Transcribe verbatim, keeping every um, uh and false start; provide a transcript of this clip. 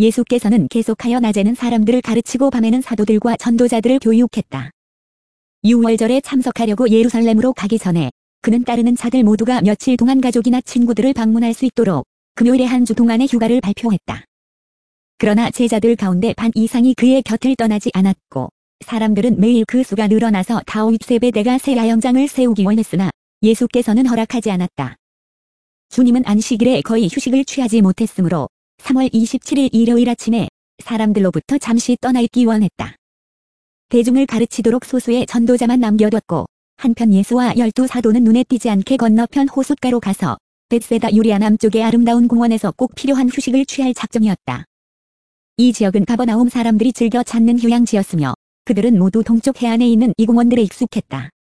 예수께서는 계속하여 낮에는 사람들을 가르치고 밤에는 사도들과 전도자들을 교육했다. 유월절에 참석하려고 예루살렘으로 가기 전에 그는 따르는 자들 모두가 며칠 동안 가족이나 친구들을 방문할 수 있도록 금요일에 한 주 동안의 휴가를 발표했다. 그러나 제자들 가운데 반 이상이 그의 곁을 떠나지 않았고 사람들은 매일 그 수가 늘어나서 다윗 세베대가 새 야영장을 세우기 원했으나 예수께서는 허락하지 않았다. 주님은 안식일에 거의 휴식을 취하지 못했으므로 삼월 이십칠일 일요일 아침에 사람들로부터 잠시 떠나 있기 원했다. 대중을 가르치도록 소수의 전도자만 남겨뒀고 한편 예수와 열두 사도는 눈에 띄지 않게 건너편 호숫가로 가서 벳세다 유리아 남쪽의 아름다운 공원에서 꼭 필요한 휴식을 취할 작정이었다. 이 지역은 가버나움 사람들이 즐겨 찾는 휴양지였으며 그들은 모두 동쪽 해안에 있는 이 공원들에 익숙했다.